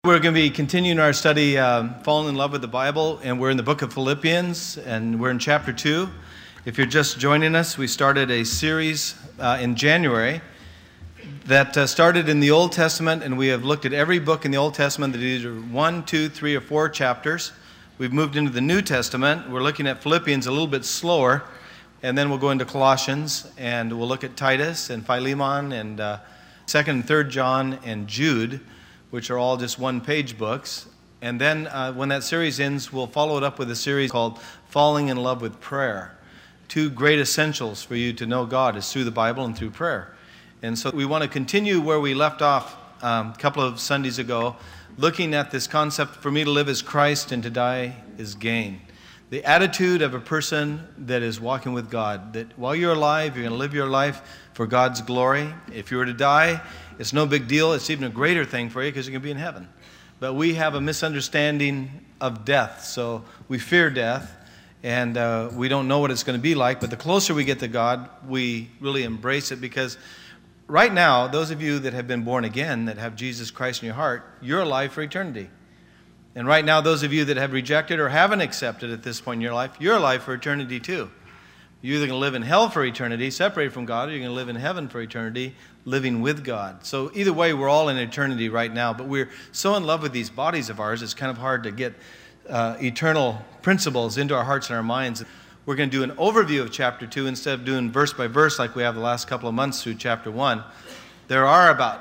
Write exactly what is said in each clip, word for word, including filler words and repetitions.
We're going to be continuing our study, um, Falling in Love with the Bible, and we're in the book of Philippians, and we're in chapter two. If you're just joining us, we started a series uh, in January that uh, started in the Old Testament, and we have looked at every book in the Old Testament that is either one, two, three, or four chapters. We've moved into the New Testament. We're looking at Philippians a little bit slower, and then we'll go into Colossians, and we'll look at Titus and Philemon and uh, Second and Third John and Jude, which are all just one-page books. And then uh, when that series ends, we'll follow it up with a series called Falling in Love with Prayer. Two great essentials for you to know God is through the Bible and through prayer. And so we want to continue where we left off um, a couple of Sundays ago, looking at this concept, for me to live is Christ and to die is gain. The attitude of a person that is walking with God, that while you're alive, you're going to live your life for God's glory. If you were to die, it's no big deal. It's even a greater thing for you because you're going to be in heaven. But we have a misunderstanding of death. So we fear death, and uh, we don't know what it's going to be like. But the closer we get to God, we really embrace it, because right now, those of you that have been born again, that have Jesus Christ in your heart, you're alive for eternity. And right now, those of you that have rejected or haven't accepted at this point in your life, you're alive for eternity too. You're either going to live in hell for eternity, separated from God, or you're going to live in heaven for eternity, living with God. So either way, we're all in eternity right now, but we're so in love with these bodies of ours, it's kind of hard to get uh, eternal principles into our hearts and our minds. We're going to do an overview of chapter two instead of doing verse by verse like we have the last couple of months through chapter one. There are about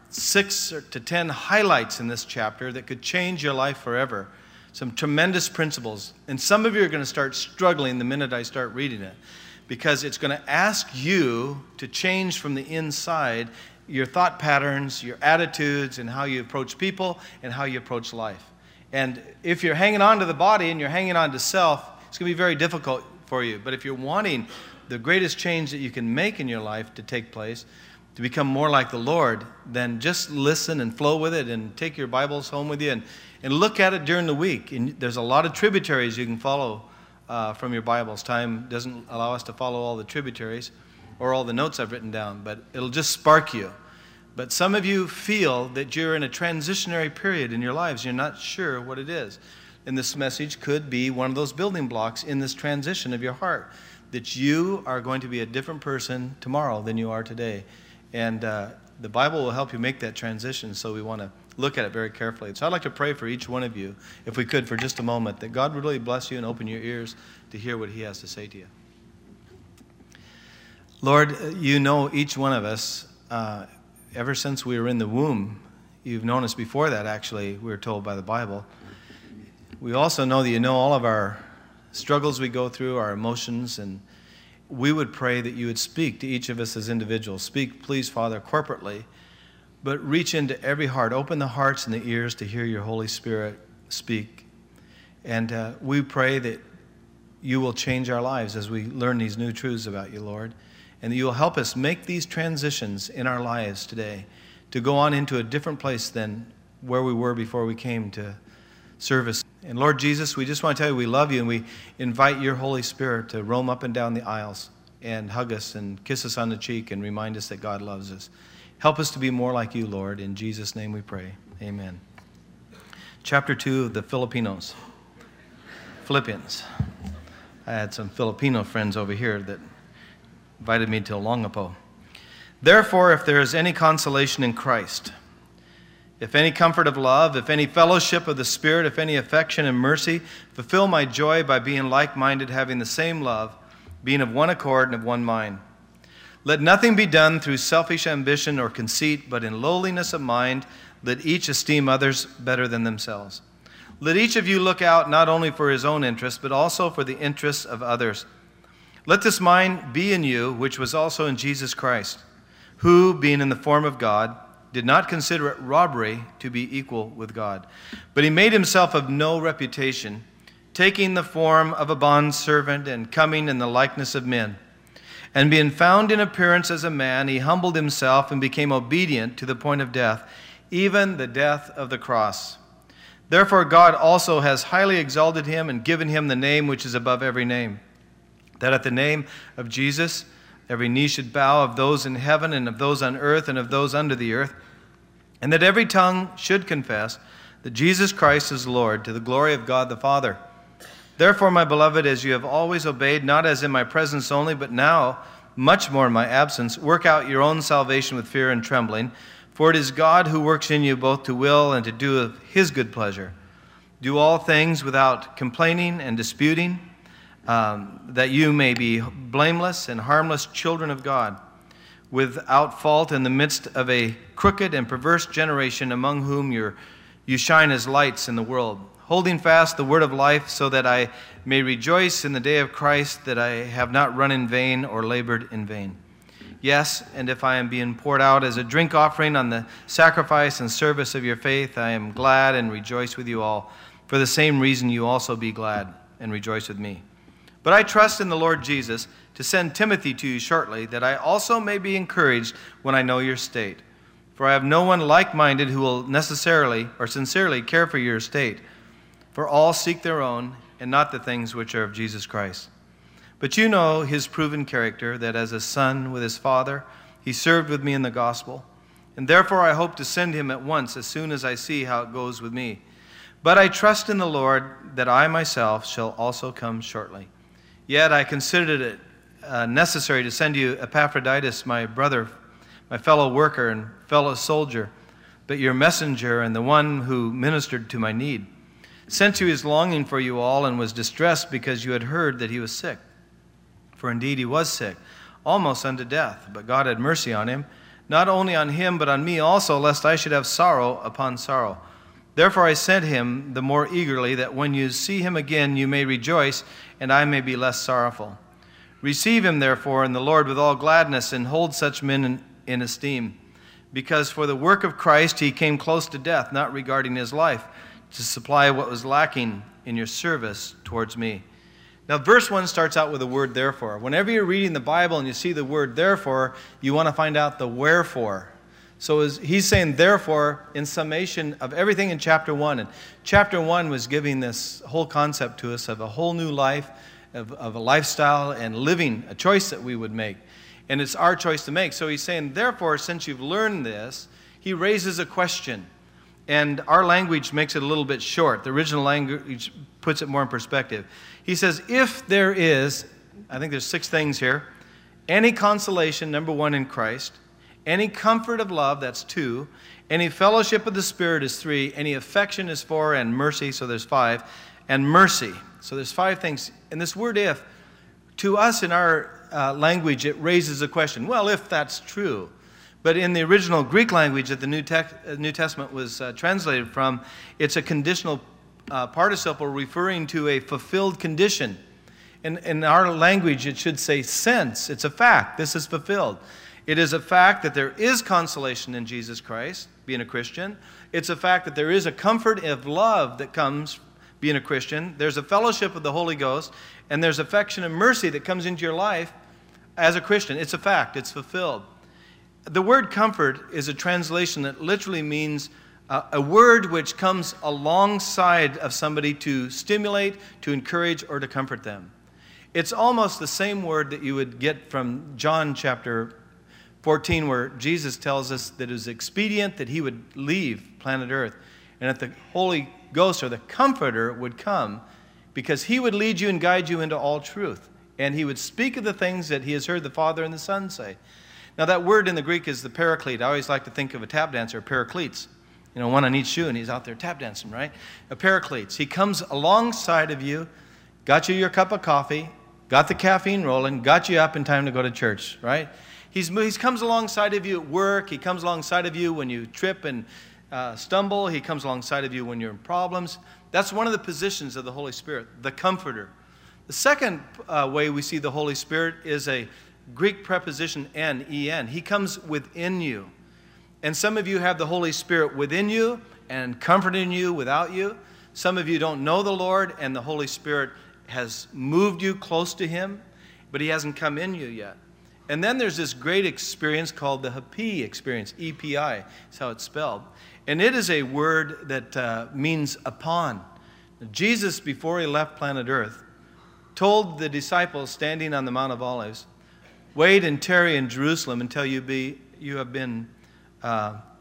six to ten highlights in this chapter that could change your life forever. Some tremendous principles. And some of you are going to start struggling the minute I start reading it, because it's going to ask you to change from the inside your thought patterns, your attitudes, and how you approach people and how you approach life. And if you're hanging on to the body and you're hanging on to self, it's going to be very difficult for you. But if you're wanting the greatest change that you can make in your life to take place, to become more like the Lord, then just listen and flow with it and take your Bibles home with you and, and look at it during the week. And there's a lot of tributaries you can follow uh, from your Bibles. Time doesn't allow us to follow all the tributaries or all the notes I've written down, but it'll just spark you. But some of you feel that you're in a transitionary period in your lives. You're not sure what it is. And this message could be one of those building blocks in this transition of your heart, that you are going to be a different person tomorrow than you are today. And uh, the Bible will help you make that transition, so we want to look at it very carefully. So I'd like to pray for each one of you, if we could, for just a moment, that God would really bless you and open your ears to hear what He has to say to you. Lord, you know each one of us uh, ever since we were in the womb. You've known us before that, actually, we were told by the Bible. We also know that you know all of our struggles we go through, our emotions, and we would pray that you would speak to each of us as individuals. Speak, please, Father, corporately, but reach into every heart. Open the hearts and the ears to hear your Holy Spirit speak. And uh, we pray that you will change our lives as we learn these new truths about you, Lord, and that you will help us make these transitions in our lives today to go on into a different place than where we were before we came to service. And Lord Jesus, we just want to tell you we love you, and we invite your Holy Spirit to roam up and down the aisles and hug us and kiss us on the cheek and remind us that God loves us. Help us to be more like you, Lord. In Jesus' name we pray. Amen. Chapter two of the Filipinos. Philippians. I had some Filipino friends over here that invited me to Olongapo. Therefore, if there is any consolation in Christ, if any comfort of love, if any fellowship of the Spirit, if any affection and mercy, fulfill my joy by being like-minded, having the same love, being of one accord and of one mind. Let nothing be done through selfish ambition or conceit, but in lowliness of mind, let each esteem others better than themselves. Let each of you look out not only for his own interest, but also for the interests of others. Let this mind be in you, which was also in Jesus Christ, who, being in the form of God, did not consider it robbery to be equal with God. But he made himself of no reputation, taking the form of a bondservant and coming in the likeness of men. And being found in appearance as a man, he humbled himself and became obedient to the point of death, even the death of the cross. Therefore God also has highly exalted him and given him the name which is above every name, that at the name of Jesus every knee should bow, of those in heaven and of those on earth and of those under the earth, and that every tongue should confess that Jesus Christ is Lord, to the glory of God the Father. Therefore, my beloved, as you have always obeyed, not as in my presence only, but now much more in my absence, work out your own salvation with fear and trembling, for it is God who works in you both to will and to do of his good pleasure. Do all things without complaining and disputing, um, that you may be blameless and harmless children of God, without fault in the midst of a crooked and perverse generation, among whom you're, you shine as lights in the world, holding fast the word of life, so that I may rejoice in the day of Christ, that I have not run in vain or labored in vain. Yes, and if I am being poured out as a drink offering on the sacrifice and service of your faith, I am glad and rejoice with you all. For the same reason you also be glad and rejoice with me. But I trust in the Lord Jesus to send Timothy to you shortly, that I also may be encouraged when I know your state. For I have no one like-minded who will necessarily or sincerely care for your estate. For all seek their own, and not the things which are of Jesus Christ. But you know his proven character, that as a son with his father, he served with me in the gospel. And therefore I hope to send him at once, as soon as I see how it goes with me. But I trust in the Lord that I myself shall also come shortly. Yet I considered it uh, necessary to send you Epaphroditus, my brother, my fellow worker and fellow soldier, but your messenger and the one who ministered to my need. Since he was longing for you all and was distressed because you had heard that he was sick. For indeed he was sick, almost unto death, but God had mercy on him, not only on him, but on me also, lest I should have sorrow upon sorrow. Therefore I sent him the more eagerly, that when you see him again you may rejoice, and I may be less sorrowful. Receive him therefore in the Lord with all gladness, and hold such men in, in esteem. Because for the work of Christ he came close to death, not regarding his life, to supply what was lacking in your service towards me. Now, verse one starts out with the word therefore. Whenever you're reading the Bible and you see the word therefore, you want to find out the wherefore. So as he's saying therefore in summation of everything in chapter one. And chapter one was giving this whole concept to us of a whole new life, of, of a lifestyle and living, a choice that we would make. And it's our choice to make. So he's saying, therefore, since you've learned this, he raises a question. And our language makes it a little bit short. The original language puts it more in perspective. He says, if there is, I think there's six things here, any consolation, number one, in Christ, any comfort of love, that's two, any fellowship of the Spirit is three, any affection is four, and mercy, so there's five, and mercy. So there's five things. And this word if, to us in our uh, language, it raises a question. Well, if that's true. But in the original Greek language that the New, Tec- New Testament was uh, translated from, it's a conditional uh, participle referring to a fulfilled condition. In, in our language, it should say since. It's a fact. This is fulfilled. It is a fact that there is consolation in Jesus Christ, being a Christian. It's a fact that there is a comfort of love that comes being a Christian. There's a fellowship of the Holy Ghost, and there's affection and mercy that comes into your life as a Christian. It's a fact. It's fulfilled. The word comfort is a translation that literally means uh, a word which comes alongside of somebody to stimulate, to encourage, or to comfort them. It's almost the same word that you would get from John chapter fourteen, where Jesus tells us that it is expedient that he would leave planet Earth, and that the Holy Ghost, or the Comforter, would come, because he would lead you and guide you into all truth, and he would speak of the things that he has heard the Father and the Son say. Now, that word in the Greek is the paraclete. I always like to think of a tap dancer, paracletes. You know, one on each shoe, and he's out there tap dancing, right? A paracletes. He comes alongside of you, got you your cup of coffee, got the caffeine rolling, got you up in time to go to church, right? He's, he comes alongside of you at work. He comes alongside of you when you trip and uh, stumble. He comes alongside of you when you're in problems. That's one of the positions of the Holy Spirit, the Comforter. The second uh, way we see the Holy Spirit is a Greek preposition en, en. He comes within you. And some of you have the Holy Spirit within you and comforting you without you. Some of you don't know the Lord, and the Holy Spirit has moved you close to him, but he hasn't come in you yet. And then there's this great experience called the Hapi experience, E P I, is how it's spelled. And it is a word that uh, means upon. Jesus, before he left planet Earth, told the disciples standing on the Mount of Olives, wait and tarry in Jerusalem until you be you have been uh,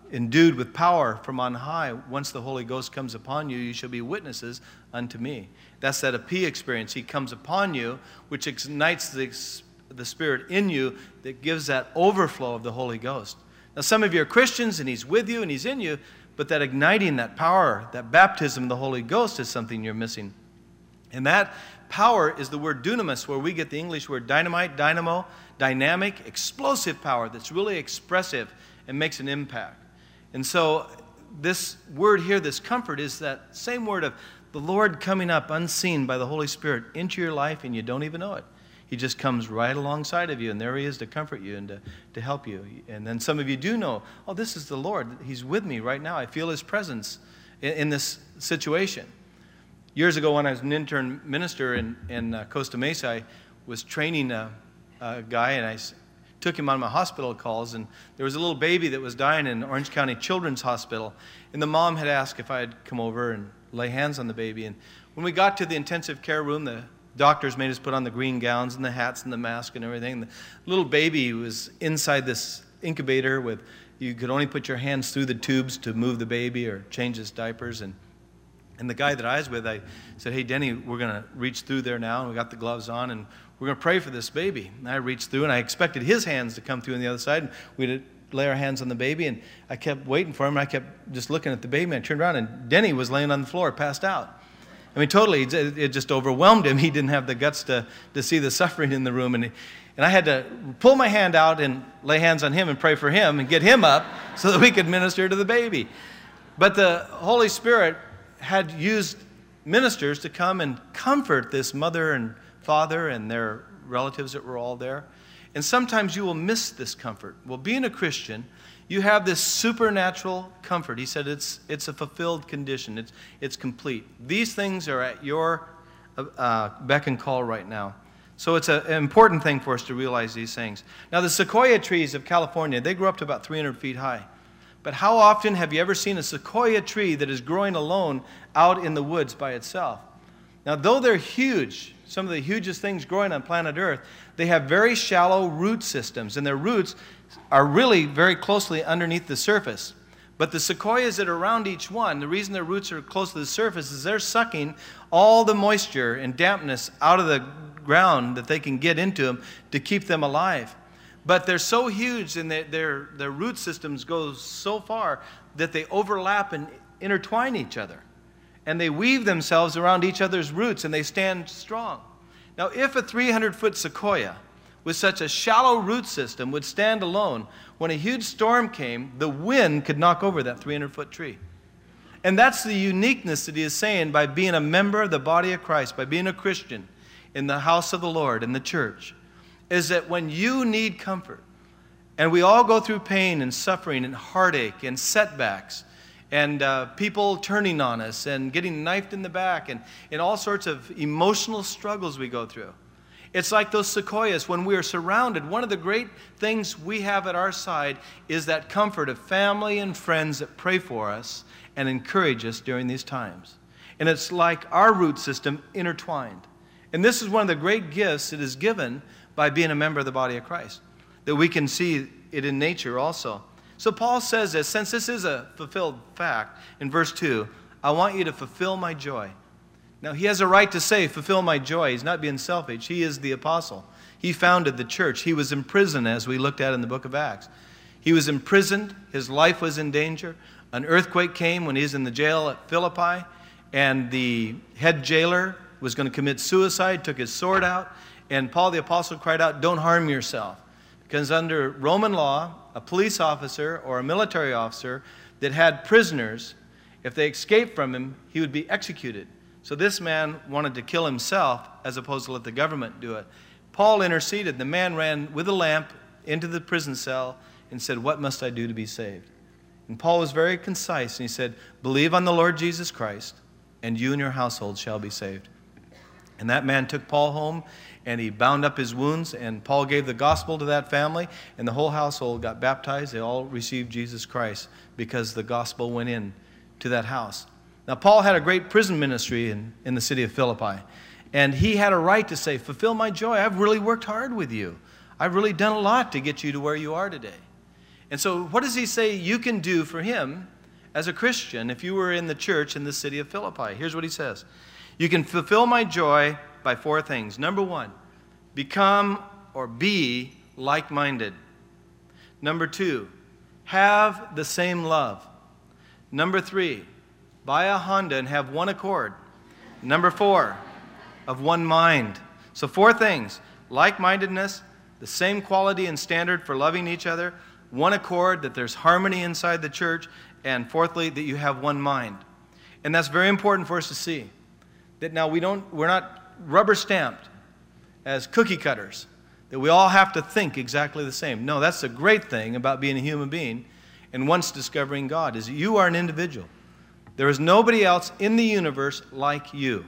endued with power from on high. Once the Holy Ghost comes upon you, you shall be witnesses unto me. That's that A P experience. He comes upon you, which ignites the, the Spirit in you that gives that overflow of the Holy Ghost. Now, some of you are Christians, and He's with you, and He's in you, but that igniting, that power, that baptism of the Holy Ghost is something you're missing. And that power is the word dunamis, where we get the English word dynamite, dynamo, dynamic, explosive power that's really expressive and makes an impact. And so this word here, this comfort, is that same word of the Lord coming up unseen by the Holy Spirit into your life, and you don't even know it. He just comes right alongside of you, and there He is to comfort you and to, to help you. And then some of you do know, oh, this is the Lord. He's with me right now. I feel His presence in, in this situation. Years ago, when I was an intern minister in, in uh, Costa Mesa, I was training a, a guy, and I took him on my hospital calls, and there was a little baby that was dying in Orange County Children's Hospital, and the mom had asked if I'd come over and lay hands on the baby. And when we got to the intensive care room, the doctors made us put on the green gowns and the hats and the mask and everything. The little baby was inside this incubator with, you could only put your hands through the tubes to move the baby or change his diapers. And And the guy that I was with, I said, hey, Denny, we're going to reach through there now. And we got the gloves on, and we're going to pray for this baby. And I reached through, and I expected his hands to come through on the other side. And we'd lay our hands on the baby, and I kept waiting for him. And I kept just looking at the baby, and I turned around, and Denny was laying on the floor, passed out. I mean, totally, it just overwhelmed him. He didn't have the guts to, to see the suffering in the room. And, and I had to pull my hand out and lay hands on him and pray for him and get him up so that we could minister to the baby. But the Holy Spirit had used ministers to come and comfort this mother and father and their relatives that were all there. And sometimes you will miss this comfort. Well, being a Christian, you have this supernatural comfort. He said it's it's a fulfilled condition. It's it's complete. These things are at your uh, beck and call right now. So it's a, an important thing for us to realize these things. Now, the sequoia trees of California, they grow up to about three hundred feet high. But how often have you ever seen a sequoia tree that is growing alone out in the woods by itself? Now, though they're huge, some of the hugest things growing on planet Earth, they have very shallow root systems, and their roots are really very closely underneath the surface. But the sequoias that are around each one, the reason their roots are close to the surface is they're sucking all the moisture and dampness out of the ground that they can get into them to keep them alive. But they're so huge, and they, their, their root systems go so far that they overlap and intertwine each other. And they weave themselves around each other's roots, and they stand strong. Now, if a three hundred foot sequoia with such a shallow root system would stand alone, when a huge storm came, the wind could knock over that three hundred foot tree. And that's the uniqueness that he is saying by being a member of the body of Christ, by being a Christian in the house of the Lord, in the church, is that when you need comfort, and we all go through pain and suffering and heartache and setbacks, and uh, people turning on us and getting knifed in the back, and, and all sorts of emotional struggles we go through. It's like those sequoias when we are surrounded. One of the great things we have at our side is that comfort of family and friends that pray for us and encourage us during these times. And it's like our root system intertwined. And this is one of the great gifts that is given by being a member of the body of Christ, that we can see it in nature also. So Paul says this, since this is a fulfilled fact, in verse two, I want you to fulfill my joy. Now, he has a right to say, fulfill my joy. He's not being selfish. He is the apostle. He founded the church. He was in prison, as we looked at in the book of Acts. He was imprisoned. His life was in danger. An earthquake came when he was in the jail at Philippi, and the head jailer was going to commit suicide, took his sword out, and Paul the apostle cried out, don't harm yourself. Because under Roman law, a police officer or a military officer that had prisoners, if they escaped from him, he would be executed. So this man wanted to kill himself as opposed to let the government do it. Paul interceded. The man ran with a lamp into the prison cell and said, what must I do to be saved? And Paul was very concise, and he said, believe on the Lord Jesus Christ, and you and your household shall be saved. And that man took Paul home, and he bound up his wounds, and Paul gave the gospel to that family, and the whole household got baptized. They all received Jesus Christ because the gospel went in to that house. Now, Paul had a great prison ministry in, in the city of Philippi, and he had a right to say, fulfill my joy. I've really worked hard with you. I've really done a lot to get you to where you are today. And so what does he say you can do for him as a Christian if you were in the church in the city of Philippi? Here's what he says. You can fulfill my joy by four things. Number one, become or be like-minded. Number two, have the same love. Number three, buy a Honda and have one accord. Number four, of one mind. So four things: like-mindedness, the same quality and standard for loving each other, one accord, that there's harmony inside the church, and fourthly, that you have one mind. And that's very important for us to see. That now we don't, we're not rubber stamped as cookie cutters, that we all have to think exactly the same. No, that's the great thing about being a human being and once discovering God, is you are an individual. There is nobody else in the universe like you.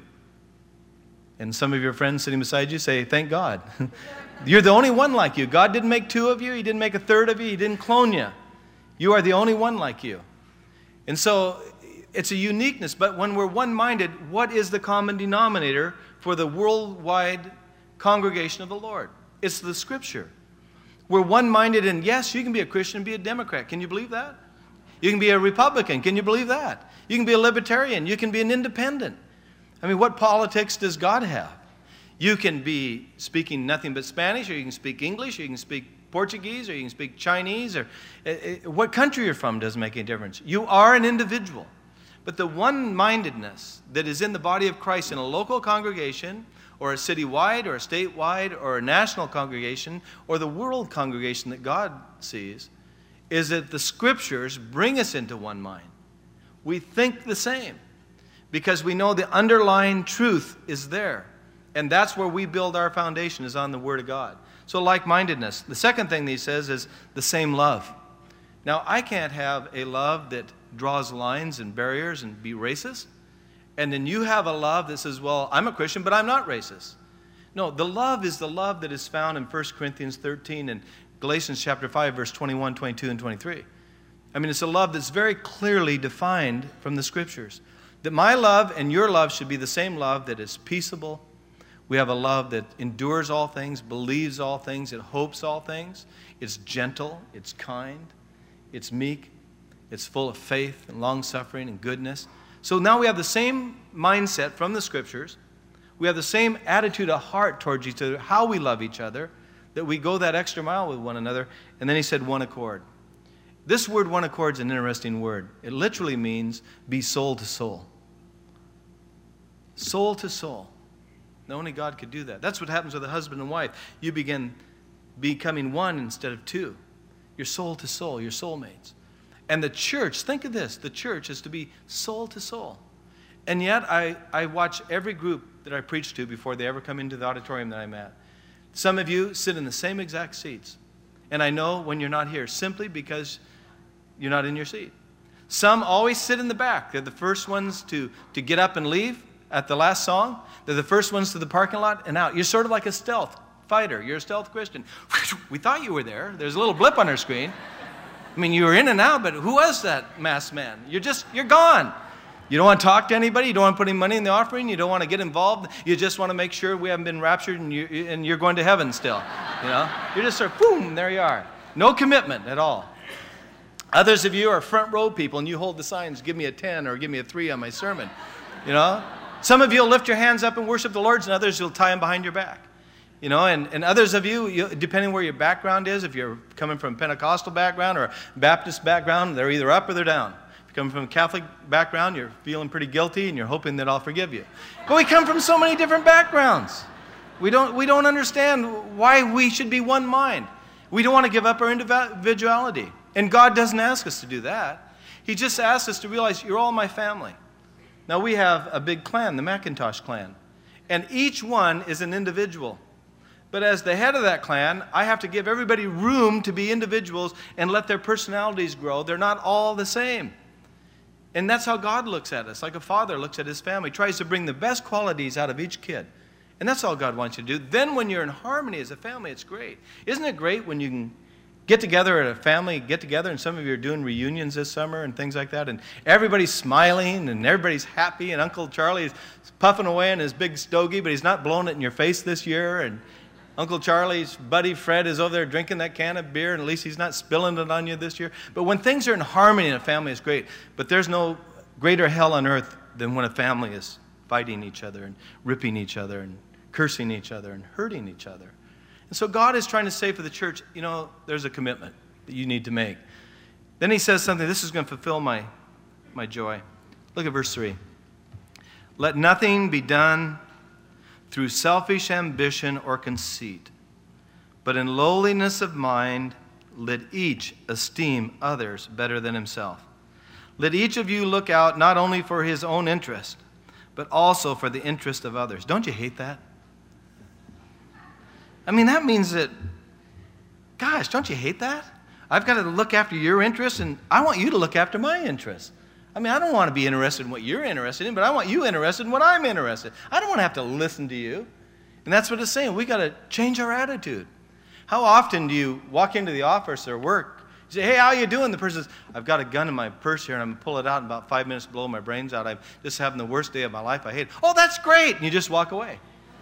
And some of your friends sitting beside you say, thank God. You're the only one like you. God didn't make two of you. He didn't make a third of you. He didn't clone you. You are the only one like you. And so it's a uniqueness. But when we're one-minded, what is the common denominator for the worldwide congregation of the Lord? It's the Scripture. We're one-minded, and yes, you can be a Christian and be a Democrat. Can you believe that? You can be a Republican. Can you believe that? You can be a Libertarian. You can be an Independent. I mean, what politics does God have? You can be speaking nothing but Spanish, or you can speak English, or you can speak Portuguese, or you can speak Chinese, or uh, what country you're from doesn't make any difference. You are an individual. But the one-mindedness that is in the body of Christ in a local congregation, or a citywide, or a statewide, or a national congregation, or the world congregation that God sees, is that the Scriptures bring us into one mind. We think the same, because we know the underlying truth is there. And that's where we build our foundation, is on the Word of God. So like-mindedness. The second thing that he says is the same love. Now, I can't have a love that draws lines and barriers and be racist. And then you have a love that says, well, I'm a Christian, but I'm not racist. No, the love is the love that is found in First Corinthians thirteen and Galatians chapter five, verse twenty-one, twenty-two, and twenty-three. I mean, it's a love that's very clearly defined from the Scriptures. That my love and your love should be the same love that is peaceable. We have a love that endures all things, believes all things, it hopes all things. It's gentle, it's kind, it's meek, it's full of faith and long-suffering and goodness. So now we have the same mindset from the Scriptures. We have the same attitude of heart towards each other, how we love each other, that we go that extra mile with one another. And then he said one accord. This word one accord is an interesting word. It literally means be soul to soul. Soul to soul. Now, only God could do that. That's what happens with a husband and wife. You begin becoming one instead of two. You're soul to soul. You're soulmates. And the church, think of this, the church is to be soul to soul. And yet I, I watch every group that I preach to before they ever come into the auditorium that I'm at. Some of you sit in the same exact seats. And I know when you're not here, simply because you're not in your seat. Some always sit in the back. They're the first ones to, to get up and leave at the last song. They're the first ones to the parking lot and out. You're sort of like a stealth fighter. You're a stealth Christian. We thought you were there. There's a little blip on our screen. I mean, you were in and out, but who was that masked man? You're just, you're gone. You don't want to talk to anybody. You don't want to put any money in the offering. You don't want to get involved. You just want to make sure we haven't been raptured and, you, and you're going to heaven still. You know, you're just sort of, boom, there you are. No commitment at all. Others of you are front row people, and you hold the signs, give me a ten or give me a three on my sermon. You know, some of you will lift your hands up and worship the Lord, and others will tie them behind your back. You know, and, and others of you, you, depending where your background is, if you're coming from a Pentecostal background or a Baptist background, they're either up or they're down. If you're coming from a Catholic background, you're feeling pretty guilty and you're hoping that I'll forgive you. But we come from so many different backgrounds. We don't, we don't understand why we should be one mind. We don't want to give up our individuality. And God doesn't ask us to do that. He just asks us to realize you're all my family. Now we have a big clan, the McIntosh clan. And each one is an individual. But as the head of that clan, I have to give everybody room to be individuals and let their personalities grow. They're not all the same. And that's how God looks at us, like a father looks at his family, tries to bring the best qualities out of each kid. And that's all God wants you to do. Then when you're in harmony as a family, it's great. Isn't it great when you can get together at a family get-together, and some of you are doing reunions this summer and things like that, and everybody's smiling and everybody's happy, and Uncle Charlie is puffing away in his big stogie, but he's not blowing it in your face this year, and Uncle Charlie's buddy Fred is over there drinking that can of beer, and at least he's not spilling it on you this year. But when things are in harmony in a family, it's great. But there's no greater hell on earth than when a family is fighting each other and ripping each other and cursing each other and hurting each other. And so God is trying to say for the church, you know, there's a commitment that you need to make. Then he says something, this is going to fulfill my, my joy. Look at verse three. Let nothing be done through selfish ambition or conceit, but in lowliness of mind, let each esteem others better than himself. Let each of you look out not only for his own interest, but also for the interest of others. Don't you hate that? I mean, that means that, gosh, don't you hate that? I've got to look after your interests, and I want you to look after my interests. I mean, I don't want to be interested in what you're interested in, but I want you interested in what I'm interested in. I don't want to have to listen to you. And that's what it's saying. We got to change our attitude. How often do you walk into the office or work? You say, hey, how you doing? The person says, I've got a gun in my purse here, and I'm going to pull it out in about five minutes to blow my brains out. I'm just having the worst day of my life. I hate it. Oh, that's great. And you just walk away.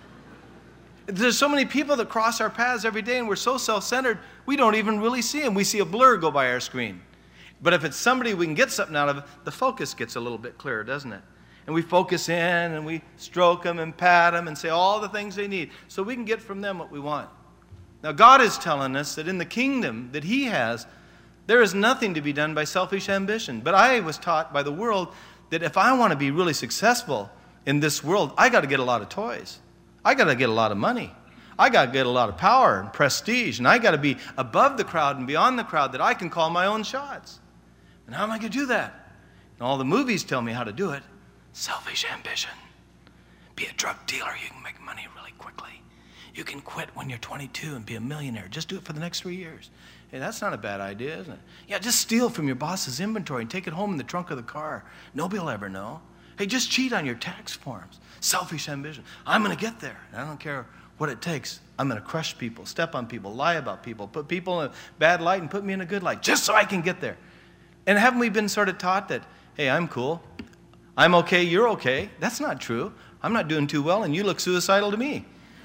There's so many people that cross our paths every day, and we're so self-centered, we don't even really see them. We see a blur go by our screen. But if it's somebody we can get something out of, the focus gets a little bit clearer, doesn't it? And we focus in, and we stroke them and pat them and say all the things they need so we can get from them what we want. Now, God is telling us that in the kingdom that he has, there is nothing to be done by selfish ambition. But I was taught by the world that if I want to be really successful in this world, I got to get a lot of toys. I got to get a lot of money. I got to get a lot of power and prestige, and I got to be above the crowd and beyond the crowd that I can call my own shots. And how am I going to do that? And all the movies tell me how to do it. Selfish ambition. Be a drug dealer. You can make money really quickly. You can quit when you're twenty-two and be a millionaire. Just do it for the next three years. Hey, that's not a bad idea, isn't it? Yeah, just steal from your boss's inventory and take it home in the trunk of the car. Nobody will ever know. Hey, just cheat on your tax forms. Selfish ambition. I'm going to get there. And I don't care what it takes. I'm going to crush people, step on people, lie about people, put people in a bad light and put me in a good light just so I can get there. And haven't we been sort of taught that, hey, I'm cool, I'm okay, you're okay? That's not true. I'm not doing too well, and you look suicidal to me.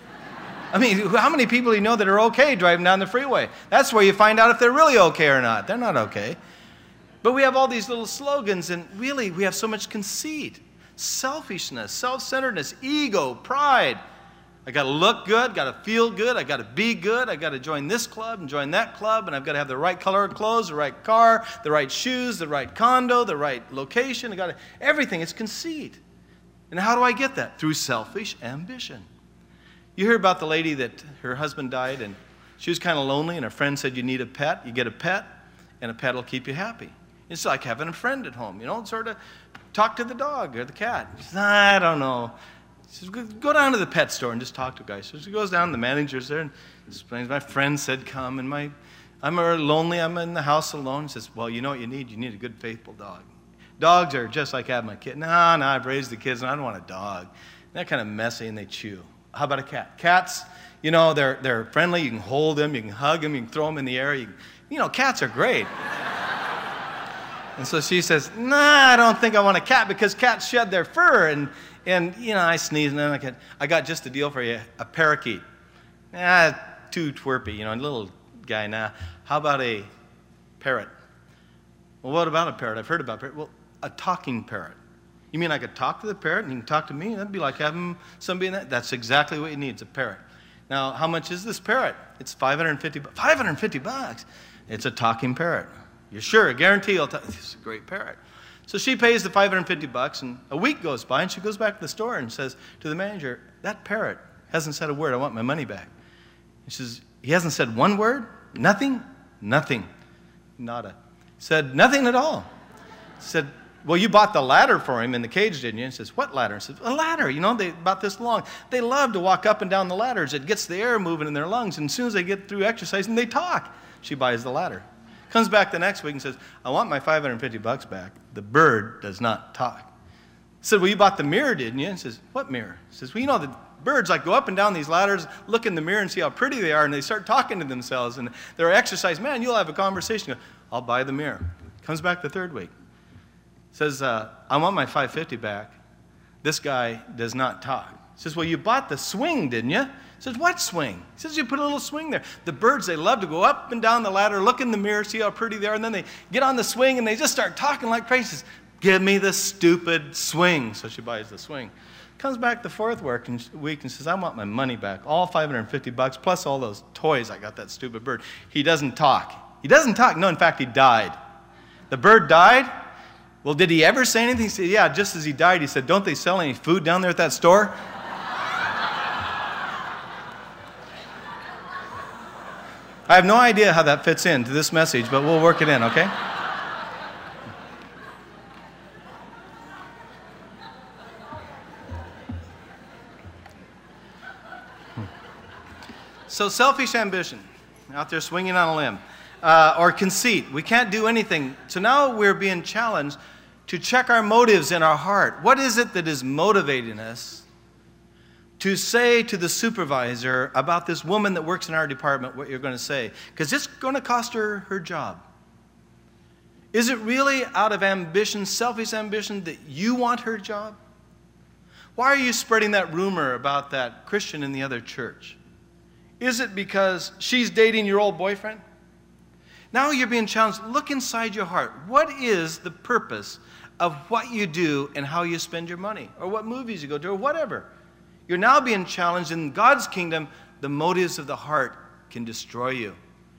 I mean, how many people do you know that are okay driving down the freeway? That's where you find out if they're really okay or not. They're not okay. But we have all these little slogans, and really, we have so much conceit, selfishness, self-centeredness, ego, pride. I got to look good, got to feel good, I got to be good, I got to join this club and join that club, and I've got to have the right color of clothes, the right car, the right shoes, the right condo, the right location. I got to, everything. It's conceit. And how do I get that? Through selfish ambition. You hear about the lady that her husband died, and she was kind of lonely, and her friend said, you need a pet. You get a pet, and a pet will keep you happy. It's like having a friend at home, you know, sort of talk to the dog or the cat. She says, I don't know. She says, go down to the pet store and just talk to a guy. So she goes down, the manager's there, and explains, my friend said come, and my, I'm lonely, I'm in the house alone. She says, well, you know what you need? You need a good, faithful dog. Dogs are just like having a kid. No, no, I've raised the kids, and I don't want a dog. They're kind of messy, and they chew. How about a cat? Cats, you know, they're, they're friendly. You can hold them, you can hug them, you can throw them in the air. You, can, you know, cats are great. And so she says, nah, I don't think I want a cat because cats shed their fur. And, and you know, I sneeze, and then I got, I got just a deal for you, a parakeet. Ah, too twerpy, you know, a little guy now. How about a parrot? Well, what about a parrot? I've heard about parrot. Well, a talking parrot. You mean I could talk to the parrot and you can talk to me? That'd be like having somebody in that. That's exactly what you need. It's a parrot. Now, how much is this parrot? It's five hundred fifty bucks. five hundred fifty bucks. It's a talking parrot. You're sure? I guarantee you'll talk. It's a great parrot. So she pays the five hundred fifty bucks, and a week goes by, and she goes back to the store and says to the manager, that parrot hasn't said a word. I want my money back. He says, he hasn't said one word? Nothing? Nothing. Nada. Said nothing at all. Said, well, you bought the ladder for him in the cage, didn't you? He says, what ladder? He says, a ladder, you know, they about this long. They love to walk up and down the ladders. It gets the air moving in their lungs, and as soon as they get through exercising, they talk. She buys the ladder. Comes back the next week and says, I want my five hundred fifty bucks back. The bird does not talk. I said, well, you bought the mirror, didn't you? He says, what mirror? He says, well, you know, the birds like go up and down these ladders, look in the mirror and see how pretty they are, and they start talking to themselves, and they're exercising. Man, you'll have a conversation. I'll buy the mirror. Comes back the third week. Says, uh, I want my five hundred fifty back. This guy does not talk. He says, well, you bought the swing, didn't you? He says, what swing? He says, you put a little swing there. The birds, they love to go up and down the ladder, look in the mirror, see how pretty they are, and then they get on the swing and they just start talking like crazy. He says, give me the stupid swing. So she buys the swing. Comes back the fourth week and says, I want my money back. All five hundred fifty bucks plus all those toys I got that stupid bird. He doesn't talk. He doesn't talk. No, in fact, he died. The bird died. Well, did he ever say anything? He said, yeah, just as he died, he said, don't they sell any food down there at that store? I have no idea how that fits into this message, but we'll work it in, okay? So selfish ambition, out there swinging on a limb, uh, or conceit. We can't do anything. So now we're being challenged to check our motives in our heart. What is it that is motivating us to say to the supervisor about this woman that works in our department what you're going to say? Because it's going to cost her her job. Is it really out of ambition, selfish ambition, that you want her job? Why are you spreading that rumor about that Christian in the other church? Is it because she's dating your old boyfriend? Now you're being challenged. Look inside your heart. What is the purpose of what you do and how you spend your money? Or what movies you go to, or whatever. You're now being challenged. In God's kingdom, the motives of the heart can destroy you.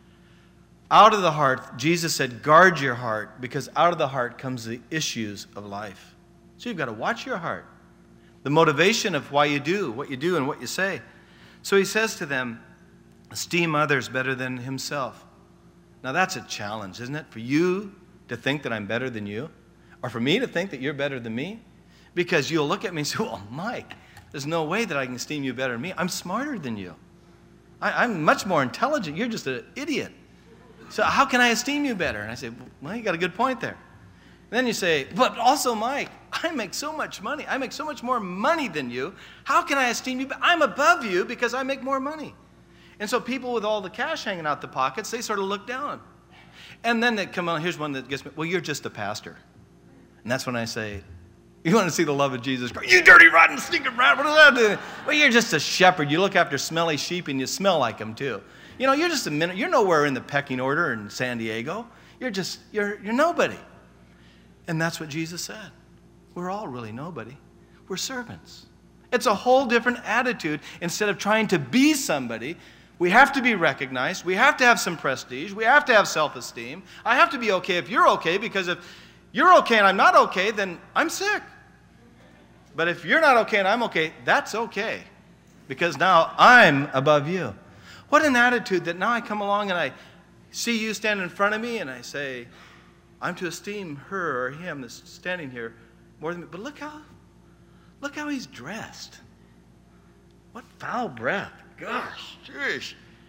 Out of the heart, Jesus said, guard your heart, because out of the heart comes the issues of life. So you've got to watch your heart. The motivation of why you do what you do and what you say. So he says to them, esteem others better than himself. Now that's a challenge, isn't it? For you to think that I'm better than you, or for me to think that you're better than me, because you'll look at me and say, well, Mike, there's no way that I can esteem you better than me. I'm smarter than you. I, I'm much more intelligent. You're just an idiot. So how can I esteem you better? And I say, well, you got a good point there. And then you say, but also, Mike, I make so much money. I make so much more money than you. How can I esteem you? I'm above you because I make more money. And so people with all the cash hanging out the pockets, they sort of look down. And then they come on, here's one that gets me, well, you're just a pastor. And that's when I say, you want to see the love of Jesus Christ? You dirty, rotten, stinking rat. What is that doing? Well, you're just a shepherd. You look after smelly sheep and you smell like them too. You know, you're just a minute. You're nowhere in the pecking order in San Diego. You're just, you're, you're nobody. And that's what Jesus said. We're all really nobody. We're servants. It's a whole different attitude. Instead of trying to be somebody, we have to be recognized. We have to have some prestige. We have to have self-esteem. I have to be okay if you're okay, because if you're okay and I'm not okay, then I'm sick. But if you're not okay and I'm okay, that's okay, because now I'm above you. What an attitude that now I come along and I see you stand in front of me and I say, I'm to esteem her or him that's standing here more than me. But look how, look how he's dressed. What foul breath. Gosh, jeez.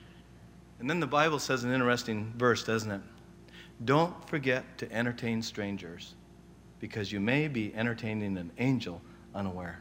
And then the Bible says an interesting verse, doesn't it? Don't forget to entertain strangers, because you may be entertaining an angel unaware.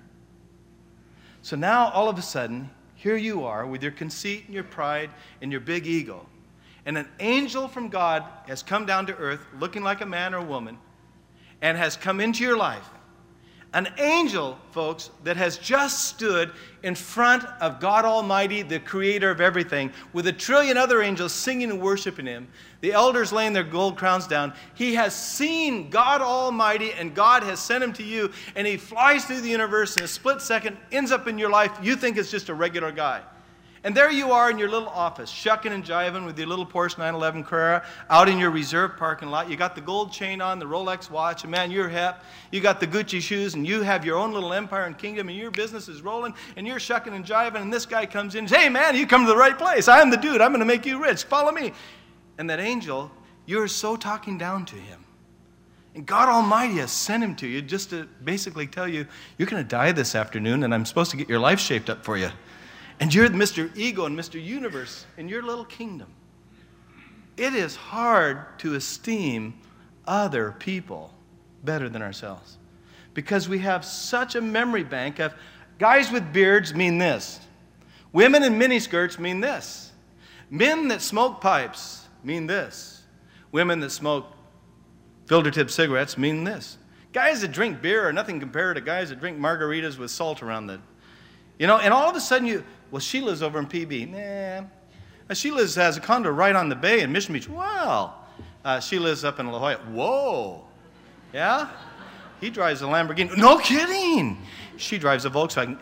So now, all of a sudden, here you are with your conceit and your pride and your big ego. And an angel from God has come down to earth looking like a man or a woman and has come into your life. An angel, folks, that has just stood in front of God Almighty, the creator of everything, with a trillion other angels singing and worshiping him, the elders laying their gold crowns down. He has seen God Almighty, and God has sent him to you, and he flies through the universe in a split second, ends up in your life. You think it's just a regular guy. And there you are in your little office, shucking and jiving with your little Porsche nine eleven Carrera out in your reserve parking lot. You got the gold chain on, the Rolex watch, and man, you're hip. You got the Gucci shoes, and you have your own little empire and kingdom, and your business is rolling, and you're shucking and jiving, and this guy comes in and says, hey, man, you come to the right place. I'm the dude. I'm going to make you rich. Follow me. And that angel, you're so talking down to him. And God Almighty has sent him to you just to basically tell you, you're going to die this afternoon, and I'm supposed to get your life shaped up for you. And you're Mister Ego and Mister Universe in your little kingdom. It is hard to esteem other people better than ourselves, because we have such a memory bank of guys with beards mean this. Women in miniskirts mean this. Men that smoke pipes mean this. Women that smoke filter tip cigarettes mean this. Guys that drink beer are nothing compared to guys that drink margaritas with salt around the, you know, and all of a sudden you, well, she lives over in P B. Nah. She lives, has a condo right on the bay in Mission Beach. Wow. Uh, she lives up in La Jolla. Whoa. Yeah? He drives a Lamborghini. No kidding. She drives a Volkswagen.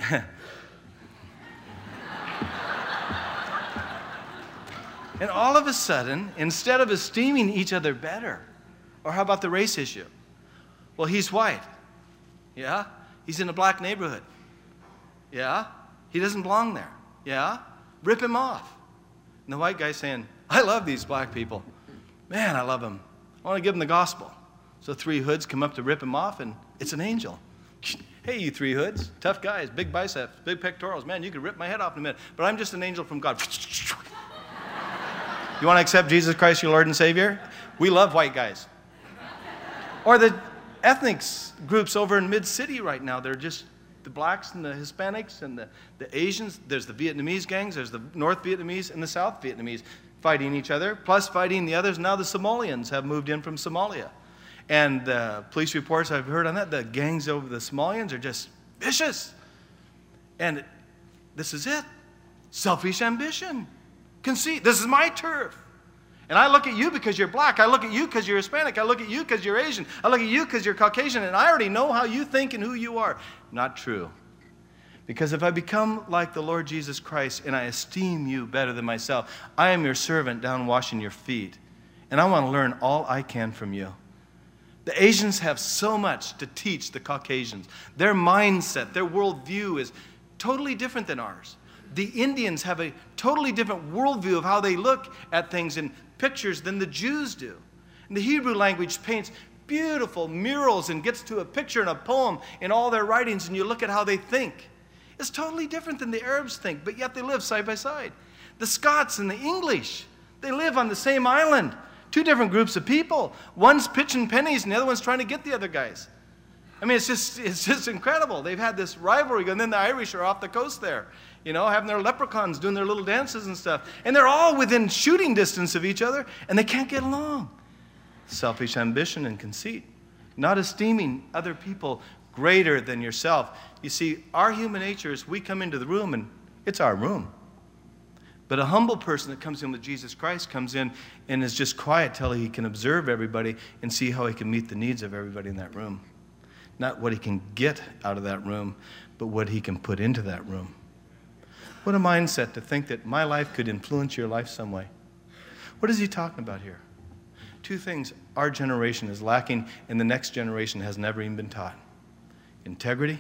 And all of a sudden, instead of esteeming each other better, or how about the race issue? Well, he's white. Yeah? He's in a black neighborhood. Yeah? He doesn't belong there. Yeah? Rip him off. And the white guy's saying, I love these black people. Man, I love them. I want to give them the gospel. So three hoods come up to rip him off, and it's an angel. Hey, you three hoods, tough guys, big biceps, big pectorals. Man, you could rip my head off in a minute, but I'm just an angel from God. You want to accept Jesus Christ, your Lord and Savior? We love white guys. Or the ethnic groups over in Mid-City right now. They're just the blacks and the Hispanics and the, the Asians. There's the Vietnamese gangs. There's the North Vietnamese and the South Vietnamese fighting each other, plus fighting the others. Now the Somalians have moved in from Somalia. And the police reports I've heard on that, the gangs over the Somalians are just vicious. And this is it. Selfish ambition. Conceit. This is my turf. And I look at you because you're black. I look at you because you're Hispanic. I look at you because you're Asian. I look at you because you're Caucasian. And I already know how you think and who you are. Not true. Because if I become like the Lord Jesus Christ and I esteem you better than myself, I am your servant down washing your feet. And I want to learn all I can from you. The Asians have so much to teach the Caucasians. Their mindset, their worldview is totally different than ours. The Indians have a totally different worldview of how they look at things in pictures than the Jews do. And the Hebrew language paints beautiful murals and gets to a picture and a poem in all their writings, and you look at how they think. It's totally different than the Arabs think, but yet they live side by side. The Scots and the English, they live on the same island. Two different groups of people. One's pitching pennies and the other one's trying to get the other guys. I mean, it's just, it's just incredible. They've had this rivalry, and then the Irish are off the coast there, you know, having their leprechauns doing their little dances and stuff. And they're all within shooting distance of each other, and they can't get along. Selfish ambition and conceit. Not esteeming other people greater than yourself. You see, our human nature is we come into the room, and it's our room. But a humble person that comes in with Jesus Christ comes in and is just quiet till he can observe everybody and see how he can meet the needs of everybody in that room. Not what he can get out of that room, but what he can put into that room. What a mindset to think that my life could influence your life some way. What is he talking about here? Two things our generation is lacking and the next generation has never even been taught. Integrity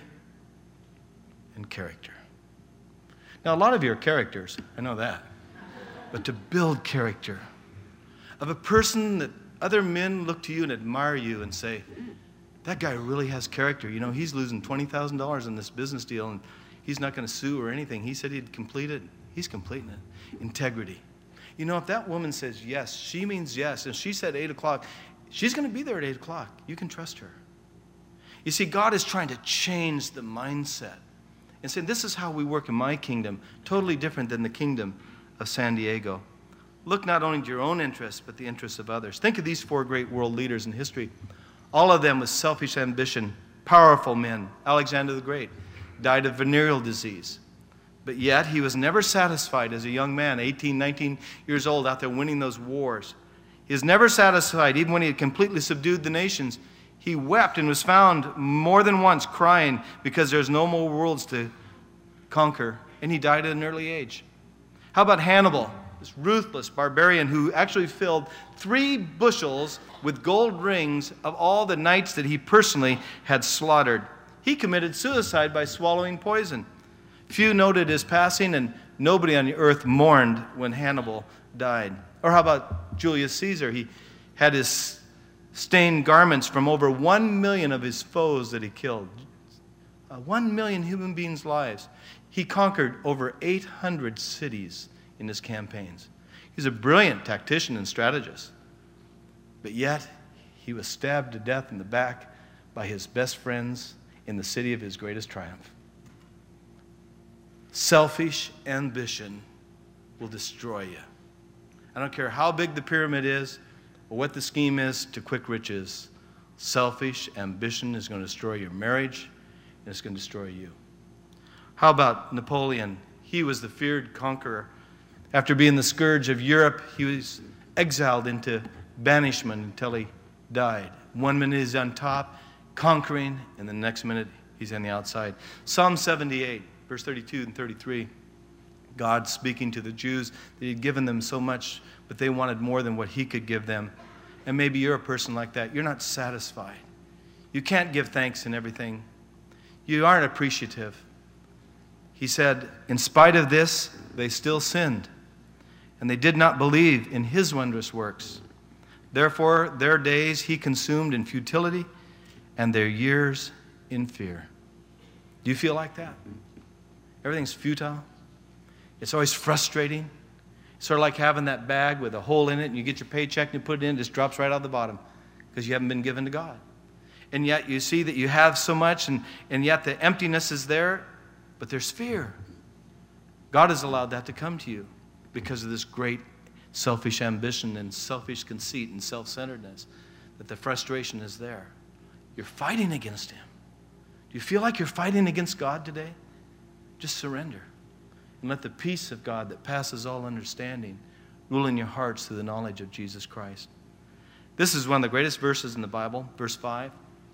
and character. Now, a lot of you are characters, I know that. But to build character of a person that other men look to you and admire you and say, that guy really has character. You know, he's losing twenty thousand dollars in this business deal, and he's not going to sue or anything. He said he'd complete it. He's completing it. Integrity. You know, if that woman says yes, she means yes. And she said eight o'clock, she's going to be there at eight o'clock. You can trust her. You see, God is trying to change the mindset and saying, this is how we work in my kingdom, totally different than the kingdom of San Diego. Look not only to your own interests, but the interests of others. Think of these four great world leaders in history. All of them with selfish ambition, powerful men. Alexander the Great died of venereal disease. But yet he was never satisfied as a young man, eighteen, nineteen years old, out there winning those wars. He was never satisfied, even when he had completely subdued the nations. He wept and was found more than once crying because there's no more worlds to conquer. And he died at an early age. How about Hannibal, this ruthless barbarian who actually filled three bushels with gold rings of all the knights that he personally had slaughtered. He committed suicide by swallowing poison. Few noted his passing, and nobody on the earth mourned when Hannibal died. Or how about Julius Caesar? He had his stained garments from over one million of his foes that he killed. Uh, one million human beings' lives. He conquered over eight hundred cities in his campaigns. He's a brilliant tactician and strategist. But yet, he was stabbed to death in the back by his best friends in the city of his greatest triumph. Selfish ambition will destroy you. I don't care how big the pyramid is or what the scheme is to quick riches. Selfish ambition is going to destroy your marriage, and it's going to destroy you. How about Napoleon? He was the feared conqueror. After being the scourge of Europe, he was exiled into banishment until he died. One minute he's on top, conquering, and the next minute he's on the outside. Psalm seventy-eight, verse thirty-two and thirty-three. God speaking to the Jews that he'd given them so much, but they wanted more than what he could give them. And maybe you're a person like that. You're not satisfied. You can't give thanks in everything. You aren't appreciative. He said, in spite of this, they still sinned, and they did not believe in his wondrous works. Therefore, their days he consumed in futility, and their years in fear. Do you feel like that? Everything's futile. It's always frustrating. It's sort of like having that bag with a hole in it, and you get your paycheck and you put it in, it just drops right out the bottom because you haven't been given to God. And yet you see that you have so much, and, and yet the emptiness is there, but there's fear. God has allowed that to come to you because of this great selfish ambition and selfish conceit and self-centeredness, that the frustration is there. You're fighting against him. Do you feel like you're fighting against God today? Just surrender. And let the peace of God that passes all understanding rule in your hearts through the knowledge of Jesus Christ. This is one of the greatest verses in the Bible, verse five.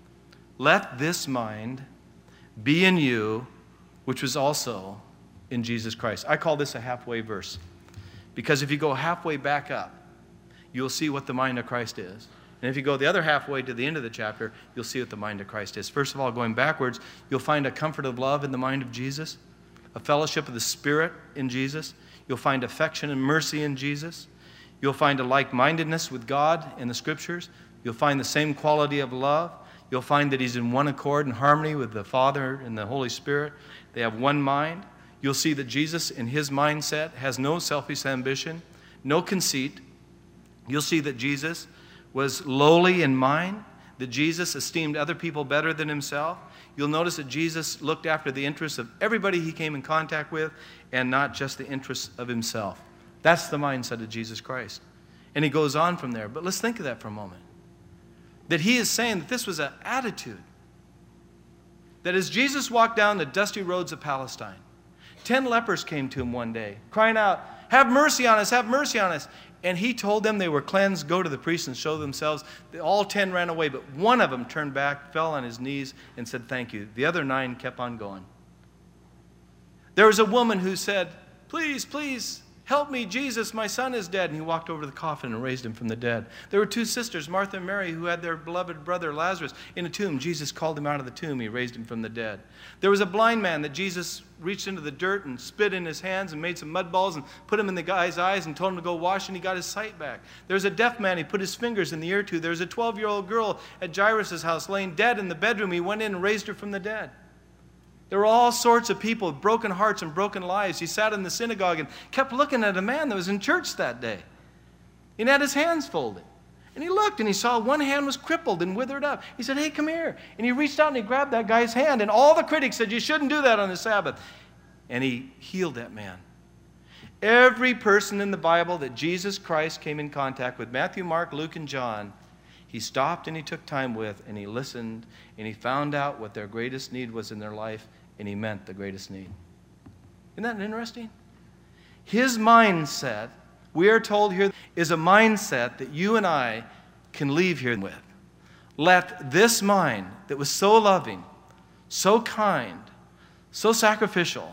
Let this mind be in you, which was also in Jesus Christ. I call this a halfway verse, because if you go halfway back up, you'll see what the mind of Christ is. And if you go the other halfway to the end of the chapter, you'll see what the mind of Christ is. First of all, going backwards, you'll find a comfort of love in the mind of Jesus, a fellowship of the Spirit in Jesus. You'll find affection and mercy in Jesus. You'll find a like-mindedness with God in the Scriptures. You'll find the same quality of love. You'll find that he's in one accord and harmony with the Father and the Holy Spirit. They have one mind. You'll see that Jesus, in his mindset, has no selfish ambition, no conceit. You'll see that Jesus was lowly in mind, that Jesus esteemed other people better than himself. You'll notice that Jesus looked after the interests of everybody he came in contact with and not just the interests of himself. That's the mindset of Jesus Christ. And he goes on from there. But let's think of that for a moment. That he is saying that this was an attitude. That as Jesus walked down the dusty roads of Palestine, ten lepers came to him one day, crying out, "Have mercy on us, have mercy on us." And he told them they were cleansed, go to the priest and show themselves. All ten ran away, but one of them turned back, fell on his knees, and said, "Thank you." The other nine kept on going. There was a woman who said, "Please, please, help me, Jesus, my son is dead." And he walked over to the coffin and raised him from the dead. There were two sisters, Martha and Mary, who had their beloved brother Lazarus in a tomb. Jesus called him out of the tomb. He raised him from the dead. There was a blind man that Jesus reached into the dirt and spit in his hands and made some mud balls and put them in the guy's eyes and told him to go wash, and he got his sight back. There was a deaf man he put his fingers in the ear to. There was a twelve-year-old girl at Jairus' house laying dead in the bedroom. He went in and raised her from the dead. There were all sorts of people with broken hearts and broken lives. He sat in the synagogue and kept looking at a man that was in church that day. And he had his hands folded. And he looked and he saw one hand was crippled and withered up. He said, "Hey, come here." And he reached out and he grabbed that guy's hand. And all the critics said, "You shouldn't do that on the Sabbath." And he healed that man. Every person in the Bible that Jesus Christ came in contact with, Matthew, Mark, Luke, and John, he stopped and he took time with, and he listened, and he found out what their greatest need was in their life, and he meant the greatest need. Isn't that interesting? His mindset, we are told here, is a mindset that you and I can leave here with. Let this mind that was so loving, so kind, so sacrificial,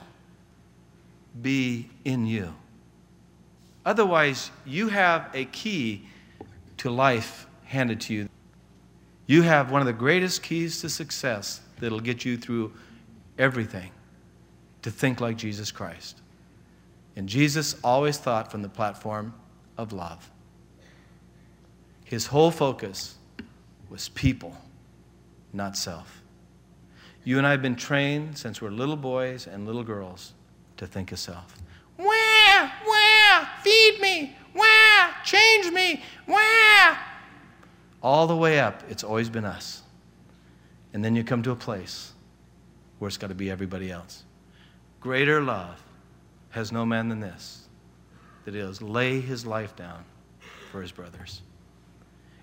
be in you. Otherwise, you have a key to life handed to you. You have one of the greatest keys to success that'll get you through everything, to think like Jesus Christ. And Jesus always thought from the platform of love. His whole focus was people, not self. You and I have been trained since we're little boys and little girls to think of self. Wah, wah, feed me, wah, change me, wah. All the way up, it's always been us. And then you come to a place where it's got to be everybody else. Greater love has no man than this, that is, lay his life down for his brothers.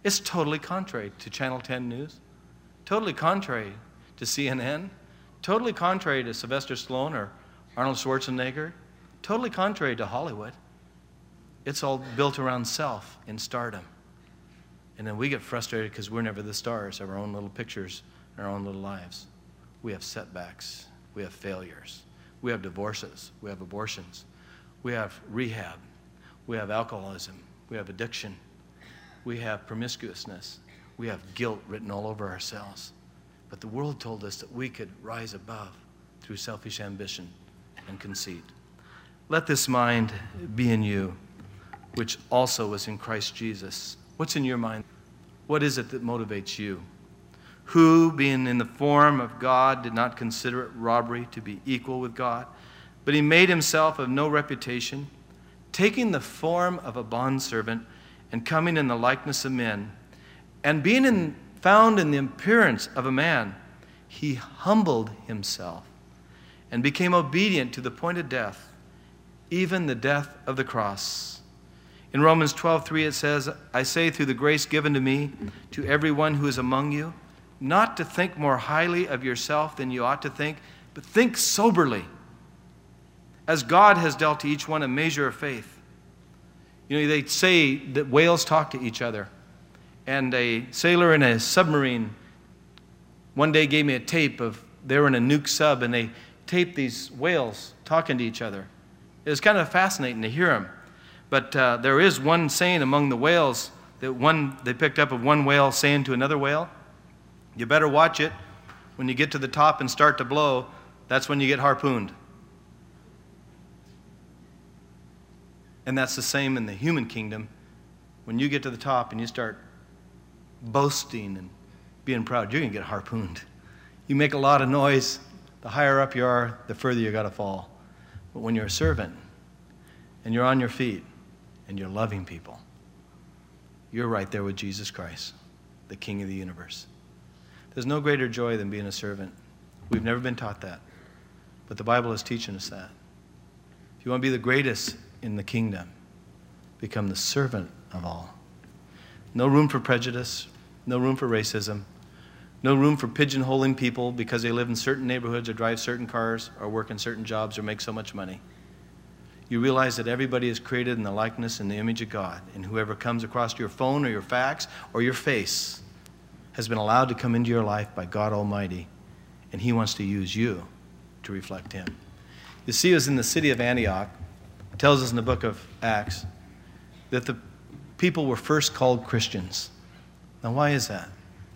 It's totally contrary to Channel ten News, totally contrary to C N N, totally contrary to Sylvester Stallone or Arnold Schwarzenegger, totally contrary to Hollywood. It's all built around self and stardom. And then we get frustrated because we're never the stars of our own little pictures and our own little lives. We have setbacks. We have failures. We have divorces. We have abortions. We have rehab. We have alcoholism. We have addiction. We have promiscuousness. We have guilt written all over ourselves. But the world told us that we could rise above through selfish ambition and conceit. Let this mind be in you, which also was in Christ Jesus. What's in your mind? What is it that motivates you? Who, being in the form of God, did not consider it robbery to be equal with God, but he made himself of no reputation, taking the form of a bondservant and coming in the likeness of men, and being in, found in the appearance of a man, he humbled himself and became obedient to the point of death, even the death of the cross. In Romans twelve three it says, I say through the grace given to me, to everyone who is among you, not to think more highly of yourself than you ought to think, but think soberly, as God has dealt to each one a measure of faith. You know, they say that whales talk to each other. And a sailor in a submarine one day gave me a tape of, they were in a nuke sub, and they taped these whales talking to each other. It was kind of fascinating to hear them. But uh, there is one saying among the whales that one they picked up of one whale saying to another whale, you better watch it. When you get to the top and start to blow, that's when you get harpooned. And that's the same in the human kingdom. When you get to the top and you start boasting and being proud, you're going to get harpooned. You make a lot of noise, the higher up you are, the further you got to fall. But when you're a servant and you're on your feet, and you're loving people, you're right there with Jesus Christ, the King of the universe. There's no greater joy than being a servant. We've never been taught that, but the Bible is teaching us that. If you want to be the greatest in the kingdom, become the servant of all. No room for prejudice, no room for racism, no room for pigeonholing people because they live in certain neighborhoods or drive certain cars or work in certain jobs or make so much money. You realize that everybody is created in the likeness and the image of God, and whoever comes across your phone or your fax or your face has been allowed to come into your life by God Almighty, and he wants to use you to reflect him. You see, it was in the city of Antioch, it tells us in the book of Acts, that the people were first called Christians. Now, why is that?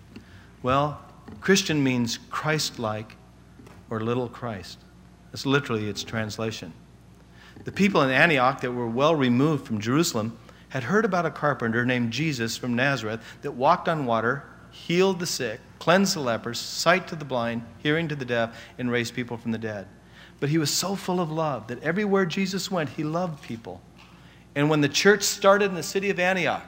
Well, Christian means Christ-like or little Christ. That's literally its translation. The people in Antioch that were well removed from Jerusalem had heard about a carpenter named Jesus from Nazareth that walked on water, healed the sick, cleansed the lepers, sight to the blind, hearing to the deaf, and raised people from the dead. But he was so full of love that everywhere Jesus went, he loved people. And when the church started in the city of Antioch,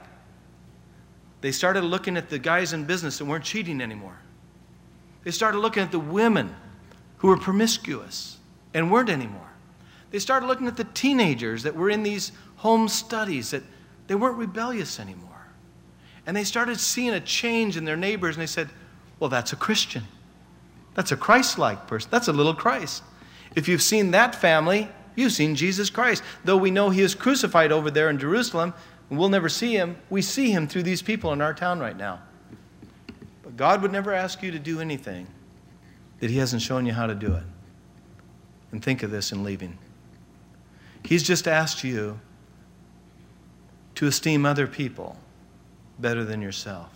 they started looking at the guys in business that weren't cheating anymore. They started looking at the women who were promiscuous and weren't anymore. They started looking at the teenagers that were in these home studies, that they weren't rebellious anymore. And they started seeing a change in their neighbors, and they said, well, that's a Christian. That's a Christ-like person. That's a little Christ. If you've seen that family, you've seen Jesus Christ. Though we know he is crucified over there in Jerusalem, and we'll never see him, we see him through these people in our town right now. But God would never ask you to do anything that he hasn't shown you how to do it. And think of this in leaving. He's just asked you to esteem other people better than yourself.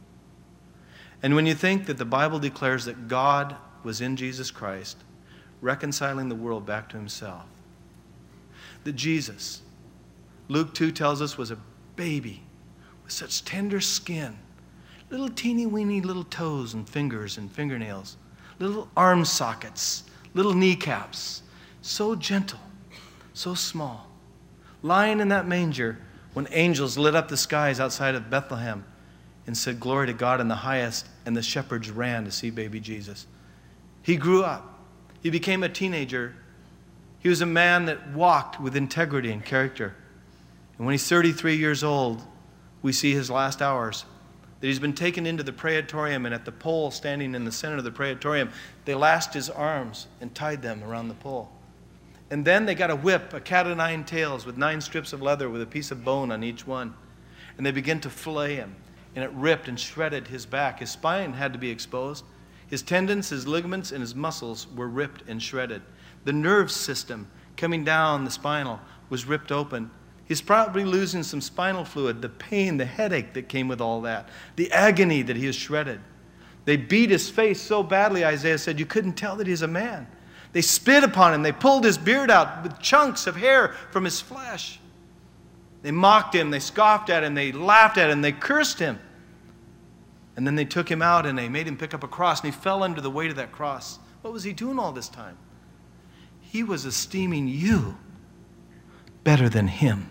And when you think that the Bible declares that God was in Jesus Christ, reconciling the world back to himself, that Jesus, Luke two tells us, was a baby with such tender skin, little teeny weeny little toes and fingers and fingernails, little arm sockets, little kneecaps, so gentle, so small, lying in that manger when angels lit up the skies outside of Bethlehem and said, glory to God in the highest, and the shepherds ran to see baby Jesus. He grew up. He became a teenager. He was a man that walked with integrity and character. And when he's thirty-three years old, we see his last hours. that he's been taken into the praetorium, and at the pole standing in the center of the praetorium, they lashed his arms and tied them around the pole. And then they got a whip, a cat o' nine tails with nine strips of leather with a piece of bone on each one. And they began to flay him, and it ripped and shredded his back. His spine had to be exposed. His tendons, his ligaments, and his muscles were ripped and shredded. The nerve system coming down the spinal was ripped open. He's probably losing some spinal fluid, the pain, the headache that came with all that, the agony that he is shredded. They beat his face so badly, Isaiah said, you couldn't tell that he's a man. They spit upon him. They pulled his beard out with chunks of hair from his flesh. They mocked him. They scoffed at him. They laughed at him. They cursed him. And then they took him out and they made him pick up a cross, and he fell under the weight of that cross. What was he doing all this time? He was esteeming you better than him.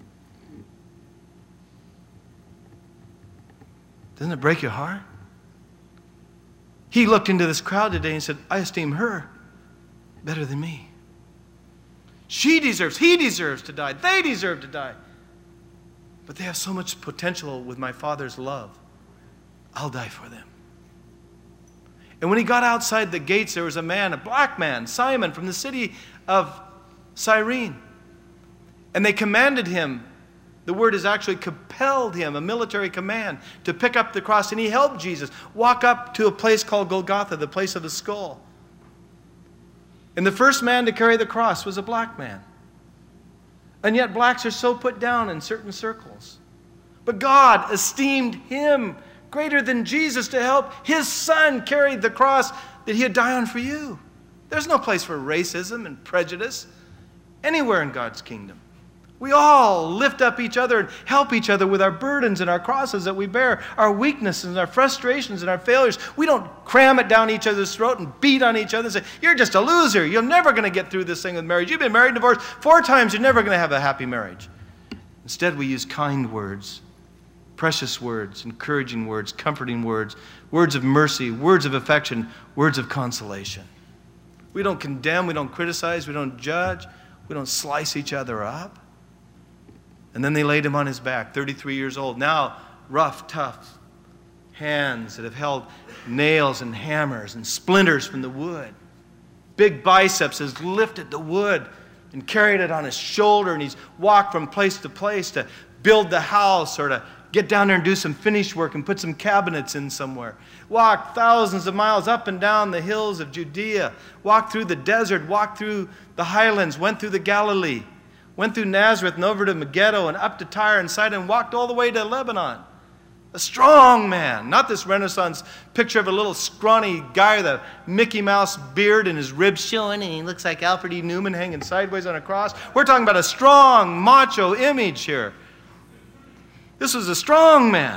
Doesn't it break your heart? He looked into this crowd today and said, I esteem her better than me. She deserves, he deserves to die. They deserve to die. But they have so much potential with my Father's love. I'll die for them. And when he got outside the gates, there was a man, a black man, Simon, from the city of Cyrene. And they commanded him, the word is actually compelled him, a military command, to pick up the cross. And he helped Jesus walk up to a place called Golgotha, the place of the skull. And the first man to carry the cross was a black man. And yet blacks are so put down in certain circles. But God esteemed him greater than Jesus to help his son carry the cross that he'd die on for you. There's no place for racism and prejudice anywhere in God's kingdom. We all lift up each other and help each other with our burdens and our crosses that we bear, our weaknesses and our frustrations and our failures. We don't cram it down each other's throat and beat on each other and say, you're just a loser. You're never going to get through this thing with marriage. You've been married and divorced four times. You're never going to have a happy marriage. Instead, we use kind words, precious words, encouraging words, comforting words, words of mercy, words of affection, words of consolation. We don't condemn. We don't criticize. We don't judge. We don't slice each other up. And then they laid him on his back, thirty-three years old. Now, rough, tough hands that have held nails and hammers and splinters from the wood. Big biceps has lifted the wood and carried it on his shoulder, and he's walked from place to place to build the house or to get down there and do some finish work and put some cabinets in somewhere. Walked thousands of miles up and down the hills of Judea. Walked through the desert, walked through the highlands, went through the Galilee. Went through Nazareth and over to Megiddo and up to Tyre and Sidon and walked all the way to Lebanon. A strong man, not this Renaissance picture of a little scrawny guy with a Mickey Mouse beard and his ribs showing and he looks like Alfred E. Newman hanging sideways on a cross. We're talking about a strong, macho image here. This was a strong man.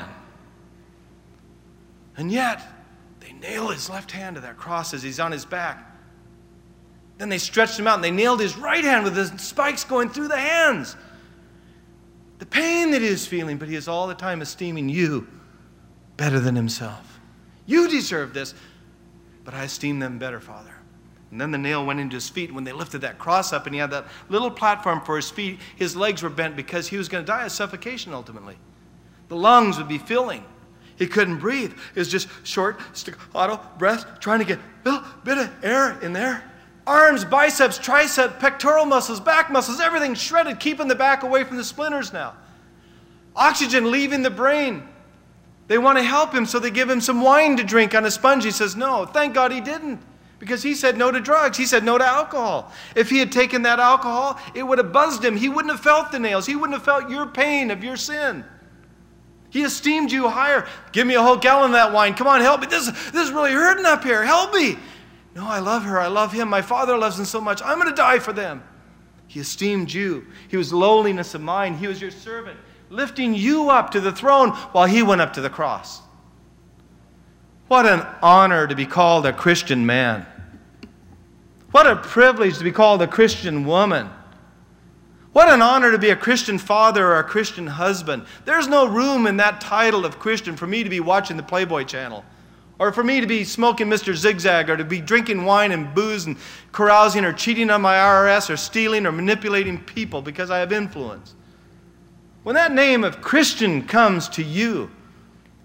And yet, they nail his left hand to that cross as he's on his back. Then they stretched him out and they nailed his right hand with the spikes going through the hands. The pain that he is feeling, but he is all the time esteeming you better than himself. You deserve this, but I esteem them better, Father. And then the nail went into his feet. When they lifted that cross up and he had that little platform for his feet, his legs were bent because he was going to die of suffocation ultimately. The lungs would be filling. He couldn't breathe. It was just short, staccato breath, trying to get a little bit of air in there. Arms, biceps, triceps, pectoral muscles, back muscles, everything shredded, keeping the back away from the splinters now. Oxygen leaving the brain. They want to help him, so they give him some wine to drink on a sponge. He says no. Thank God he didn't, because he said no to drugs. He said no to alcohol. If he had taken that alcohol, it would have buzzed him. He wouldn't have felt the nails. He wouldn't have felt your pain of your sin. He esteemed you higher. Give me a whole gallon of that wine. Come on, help me. This, this is really hurting up here. Help me. No, I love her. I love him. My Father loves them so much. I'm going to die for them. He esteemed you. He was lowliness of mind. He was your servant, lifting you up to the throne while he went up to the cross. What an honor to be called a Christian man. What a privilege to be called a Christian woman. What an honor to be a Christian father or a Christian husband. There's no room in that title of Christian for me to be watching the Playboy channel, or for me to be smoking Mister Zigzag, or to be drinking wine and booze and carousing or cheating on my I R S or stealing or manipulating people because I have influence. When that name of Christian comes to you,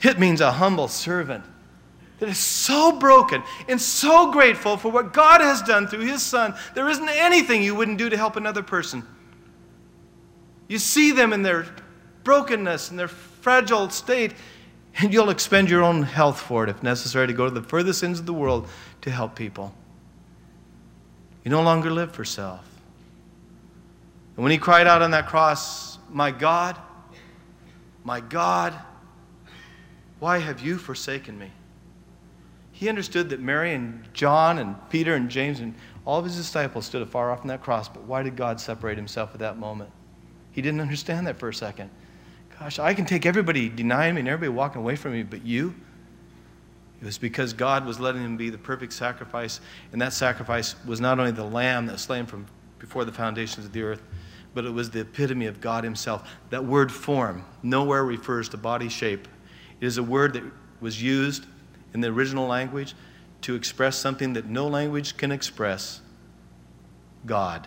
It means a humble servant that is so broken and so grateful for what God has done through his Son. There isn't anything you wouldn't do to help another person. You see them in their brokenness and their fragile state, and you'll expend your own health for it if necessary to go to the furthest ends of the world to help people. You no longer live for self. And when he cried out on that cross, "My God, my God, why have you forsaken me?" He understood that Mary and John and Peter and James and all of his disciples stood afar off from that cross, but why did God separate himself at that moment? He didn't understand that for a second. Gosh, I can take everybody denying me and everybody walking away from me, but you? It was because God was letting him be the perfect sacrifice, and that sacrifice was not only the lamb that was slain from before the foundations of the earth, but it was the epitome of God himself. That word form nowhere refers to body shape. It is a word that was used in the original language to express something that no language can express: God.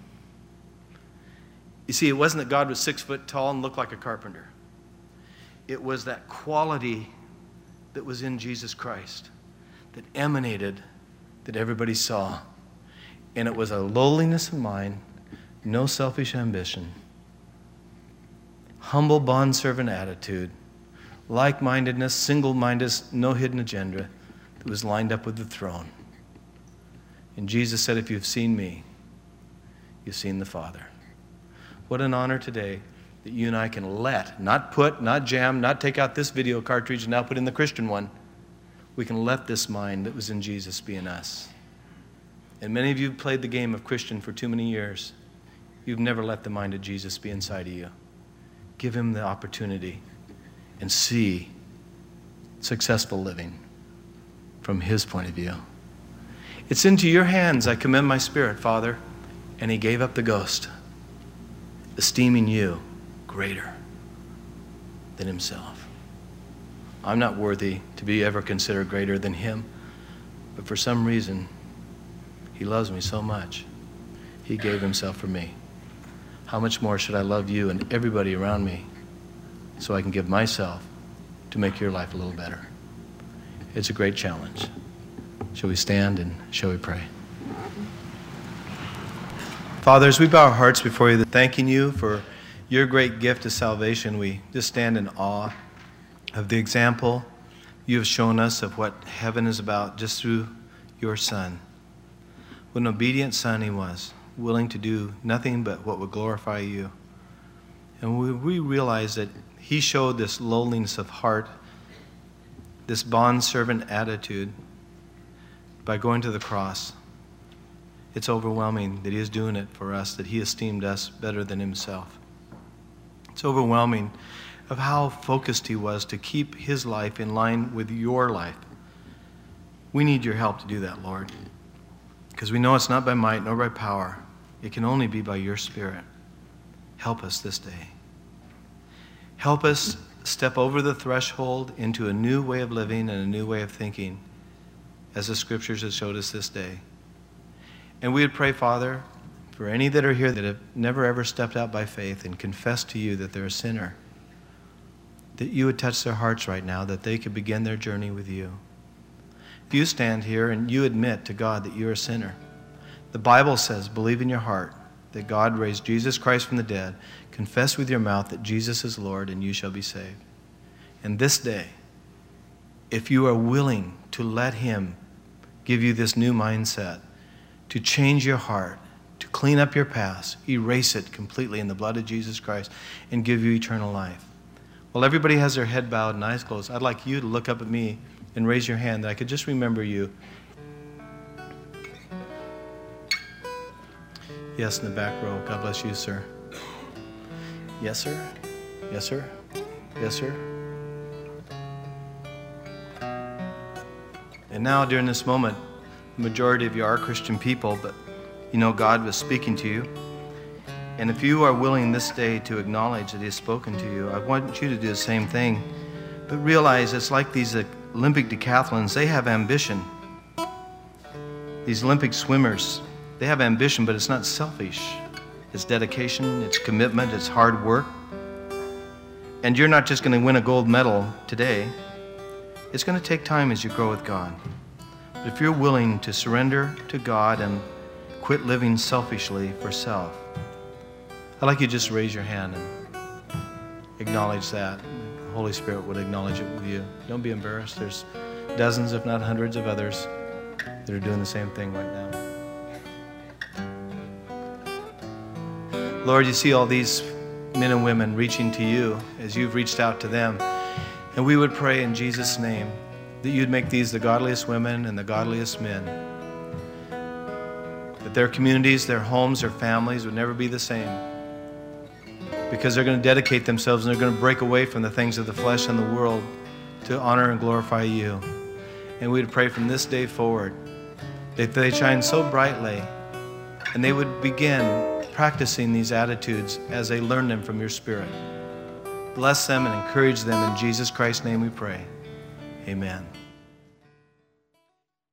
You see, it wasn't that God was six foot tall and looked like a carpenter. It was that quality that was in Jesus Christ that emanated, that everybody saw. And it was a lowliness of mind, no selfish ambition, humble bondservant attitude, like-mindedness, single-mindedness, no hidden agenda that was lined up with the throne. And Jesus said, "If you've seen me, you've seen the Father." What an honor today that you and I can let, not put, not jam, not take out this video cartridge and now put in the Christian one. We can let this mind that was in Jesus be in us. And many of you have played the game of Christian for too many years. You've never let the mind of Jesus be inside of you. Give him the opportunity and see successful living from his point of view. It's into your hands I commend my spirit, Father. And he gave up the ghost, esteeming you greater than himself. I'm not worthy to be ever considered greater than him, but for some reason, he loves me so much, he gave himself for me. How much more should I love you and everybody around me so I can give myself to make your life a little better? It's a great challenge. Shall we stand and shall we pray? Father, as we bow our hearts before you, thanking you for your great gift of salvation, we just stand in awe of the example you have shown us of what heaven is about just through your Son. What an obedient Son he was, willing to do nothing but what would glorify you. And we, we realize that he showed this lowliness of heart, this bondservant attitude by going to the cross. It's overwhelming that he is doing it for us, that he esteemed us better than himself. It's overwhelming of how focused he was to keep his life in line with your life. We need your help to do that, Lord, because we know it's not by might nor by power. It can only be by your Spirit. Help us this day. Help us step over the threshold into a new way of living and a new way of thinking, as the Scriptures have showed us this day. And we would pray, Father, for any that are here that have never ever stepped out by faith and confessed to you that they're a sinner, that you would touch their hearts right now, that they could begin their journey with you. If you stand here and you admit to God that you're a sinner, the Bible says, believe in your heart that God raised Jesus Christ from the dead, confess with your mouth that Jesus is Lord, and you shall be saved. And this day, if you are willing to let him give you this new mindset, to change your heart, to clean up your past, erase it completely in the blood of Jesus Christ, and give you eternal life. While everybody has their head bowed and eyes closed, I'd like you to look up at me and raise your hand that I could just remember you. Yes, in the back row. God bless you, sir. Yes, sir. Yes, sir. Yes, sir. And now, during this moment, the majority of you are Christian people, but you know God was speaking to you. And if you are willing this day to acknowledge that he has spoken to you, I want you to do the same thing. But realize it's like these Olympic decathlons. They have ambition. These Olympic swimmers, they have ambition, but it's not selfish. It's dedication, it's commitment, it's hard work. And you're not just going to win a gold medal today. It's going to take time as you grow with God. But if you're willing to surrender to God and quit living selfishly for self, I'd like you to just raise your hand and acknowledge that. The Holy Spirit would acknowledge it with you. Don't be embarrassed. There's dozens, if not hundreds of others that are doing the same thing right now. Lord, you see all these men and women reaching to you as you've reached out to them. And we would pray in Jesus' name that you'd make these the godliest women and the godliest men. That their communities, their homes, their families would never be the same. Because they're going to dedicate themselves and they're going to break away from the things of the flesh and the world to honor and glorify you. And we would pray from this day forward that they shine so brightly and they would begin practicing these attitudes as they learn them from your Spirit. Bless them and encourage them in Jesus Christ's name we pray. Amen.